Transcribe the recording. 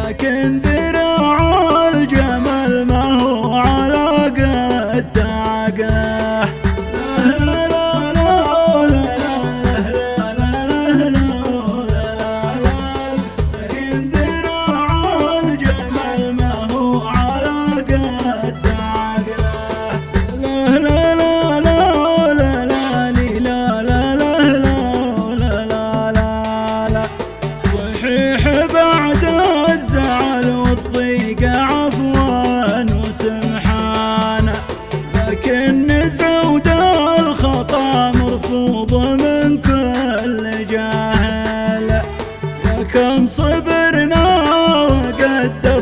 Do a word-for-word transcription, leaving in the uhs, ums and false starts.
لكن ذراع الجمل ما هو على قد عقله. لا لا لا لا لا لا لا لا لا، لكن ذراع الجمل ما هو على قد عقله. لا لا لا لا لا لا لا لا لا لا لا لا، صحيح بعد الزعل والضيق عفوا وسمحانه، لكن زود الخطا مرفوض من كل جاهل. يا كم صبرنا وقد